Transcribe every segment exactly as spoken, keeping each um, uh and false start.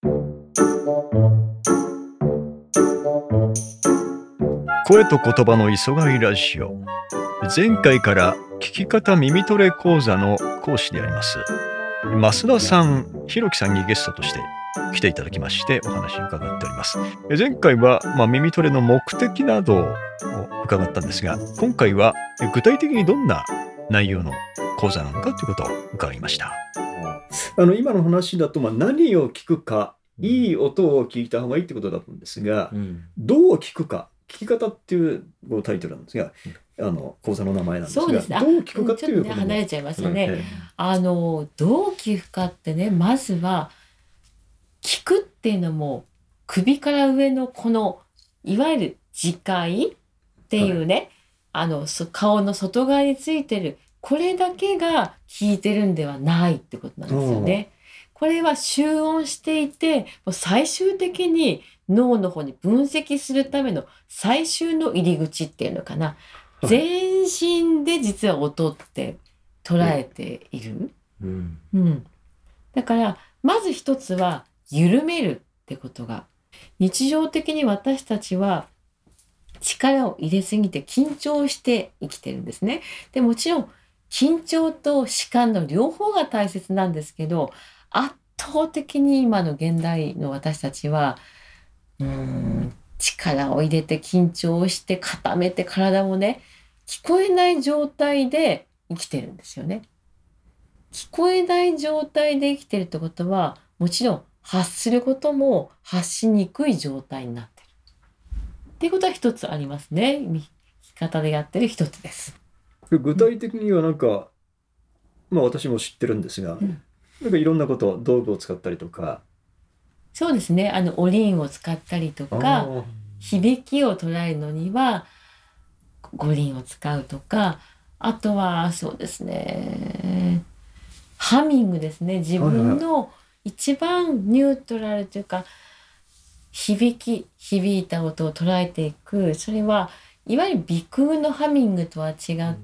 声と言葉の磯貝ラジオ。前回から聞き方耳トレ講座の講師であります増田さん、ひろきさんにゲストとして来ていただきましてお話を伺っております。前回は、まあ、耳トレの目的などを伺ったんですが、今回は具体的にどんな内容の講座なのかということを伺いました。 あの今の話だと、まあ、何を聞くか、いい音を聞いた方がいいってことだったんですが、うん、どう聞くか、聞き方っていうタイトルなんですが、うん、あの講座の名前なんですが、 そうですね、 どう聞くかっていうことちょっとね離れちゃいましたね、 うん、 あのどう聞くかってね、まずは聞くっていうのも首から上のこのいわゆる耳介っていうね、はい、あの顔の外側についてるこれだけが聞いてるんではないってことなんですよね。これは集音していて、もう最終的に脳の方に分析するための最終の入り口っていうのかな、はい、全身で実は音って捉えている、うんうん、だからまず一つは緩めるってことが、日常的に私たちは力を入れすぎて緊張して生きてるんですね。でもちろん緊張と弛緩の両方が大切なんですけど、圧倒的に今の現代の私たちはうーん力を入れて緊張して固めて体もね、聞こえない状態で生きてるんですよね。聞こえない状態で生きてるってことは、もちろん発することも発しにくい状態になってるっていうことは一つありますね。聞き方でやってる一つです。 具体的にはなんか、まあ私も知ってるんですが、うん、なんかいろんなこと道具を使ったりとか、 そうですね、あのおりんを使ったりとか、響きを捉えるのには五輪を使うとか、あとはそうですね、ハミングですね。自分の一番ニュートラルというか、響き響いた音を捉えていく、それはいわゆる鼻腔のハミングとは違って、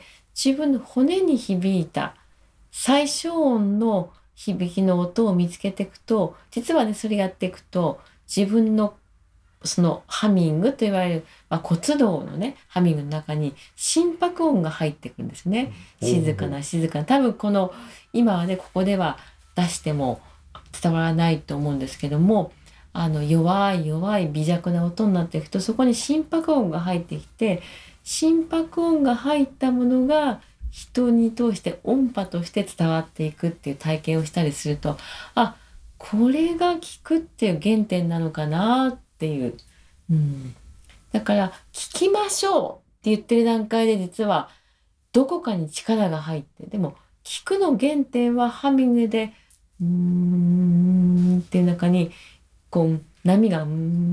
自分の骨に響いた最小音の響きの音を見つけていくと、実はね、それやっていくと自分のそのハミングといわれる、まあ、骨動のねハミングの中に心拍音が入ってくるんですね。静かな静かな、多分この今はねここでは出しても伝わらないと思うんですけども、あの弱い弱い微弱な音になっていくと、そこに心拍音が入ってきて、心拍音が入ったものが人に通して音波として伝わっていくっていう体験をしたりすると、あ、これが聞くっていう原点なのかなっていう、うん、だから聞きましょうって言ってる段階で実はどこかに力が入って、でも聞くの原点はハミングでうーんっていう中にこう波がうー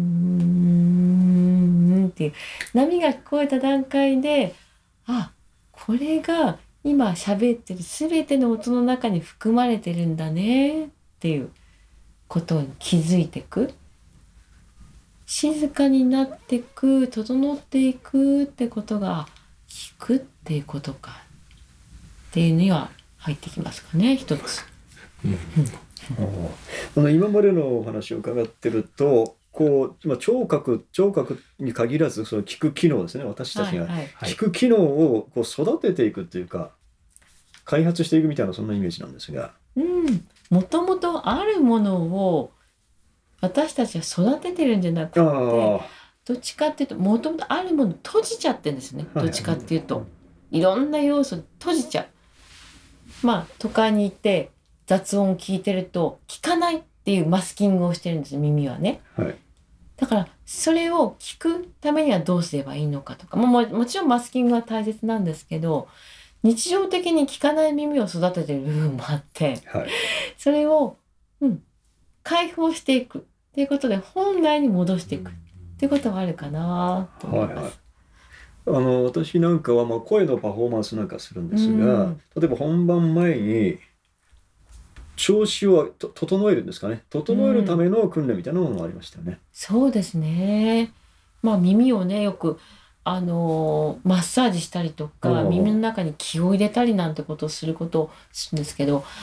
んっていう波が聞こえた段階で、あ、これが今喋ってる全ての音の中に含まれてるんだねっていうことに気づいていく。静かになっていく、整っていくってことが聞くっていうことかっていうには入ってきますかね、一つ。うんあの今までのお話を伺ってると、こう聴覚聴覚に限らずその聞く機能ですね、私たちが聞く機能をこう育てていくっていうか開発していくみたいな、そんなイメージなんですが、 うん、もともとあるものを私たちは育ててるんじゃなくて、どっちかっていうともともとあるもの閉じちゃってるんですね。どっちかっていうと、はい、いろんな要素閉じちゃう。まあ都会に行って雑音を聞いてると聞かないっていうマスキングをしてるんです、耳はね、はい、だからそれを聞くためにはどうすればいいのかとか、も, も, もちろんマスキングは大切なんですけど、日常的に聞かない耳を育ててる部分もあって、はい、それを、うん、解放していくっていうことで本来に戻していくっていうことがあるかなと思います。はいはい、 あの私なんかはまあ声のパフォーマンスなんかするんですが、うん、例えば本番前に調子をと整えるんですかね、整えるための訓練みたいなものがありましたよね。うん、 そうですね。まあ耳をねよくあのマッサージしたりとか、耳の中に気を入れたりなんてことをすることをするんですけど、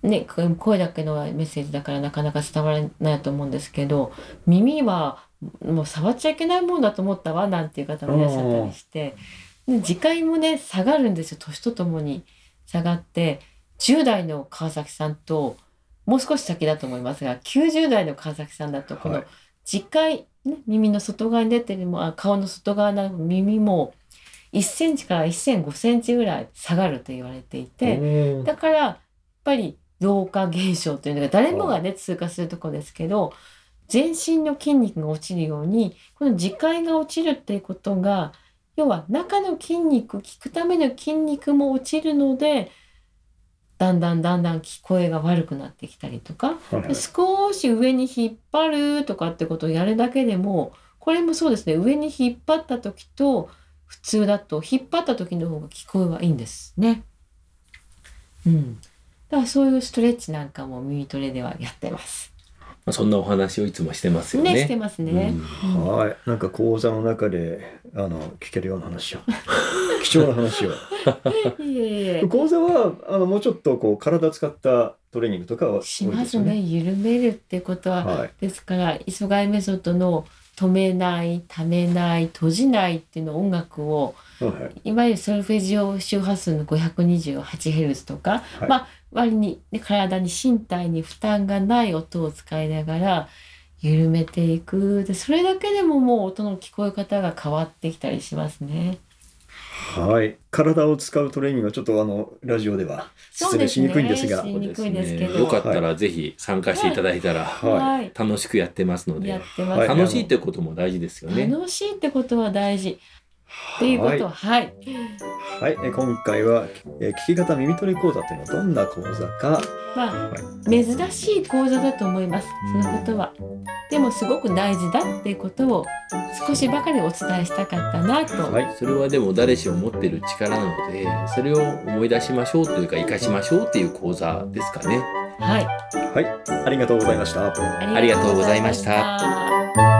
ね、声だけのメッセージだからなかなか伝わらないと思うんですけど、耳はもう触っちゃいけないもんだと思ったわなんていう方もいらっしゃったりして、で時間もね下がるんですよ。年とともに下がって、じゅう代の川崎さんともう少し先だと思いますが、きゅうじゅう代の川崎さんだとこの耳介、ね、耳の外側に出てるもあ顔の外側の耳もいっセンチからいっセンチごセンチぐらい下がると言われていて、だからやっぱり老化現象というのが誰もがね通過するところですけど、全身の筋肉が落ちるようにこの耳介が落ちるっていうことが、要は中の筋肉、聞くための筋肉も落ちるので、だんだんだんだん聞こえが悪くなってきたりとか、はいはい、少し上に引っ張るとかってことをやるだけでも、これもそうですね、上に引っ張った時と普通だと引っ張った時の方が聞こえはいいんですね。うん。だからそういうストレッチなんかも耳トレではやってます。 そんなお話をいつもしてますよね。 ね、してますね。 うん、はい、なんか講座の中であの聞けるような話を貴重な話をいえいえ、講座はあのもうちょっとこう体使ったトレーニングとかはしますね。緩めるってことは、はい、ですから磯貝メソッドの止めない、ためない、閉じないっていうの音楽を、はい、いわゆるソルフェジオ周波数の ごひゃくにじゅうはちヘルツ とか、はい、まあ割に、ね、体に身体に負担がない音を使いながら緩めていく。でそれだけでももう音の聞こえ方が変わってきたりしますね。 はい、体を使うトレーニングはちょっとあのラジオでは説明しにくいんですが、 そうですね、ですけど、 よかったらぜひ参加していただいたら、はい、楽しくやってますので、 やってます、 楽しいってことも大事ですよね。 楽しいってことは大事っていうことは、はい、 はい、今回は、えー、聞き方耳トレ講座というのはどんな講座か、 まあ、はい、珍しい講座だと思います。そのことはでもすごく大事だっていうことを少しばかりお伝えしたかったなと、 はい、それはでも誰しも持っている力なので、それを思い出しましょうというか生かしましょうっていう講座ですかね。 はい、 はい、ありがとうございました。 ありがとうございました。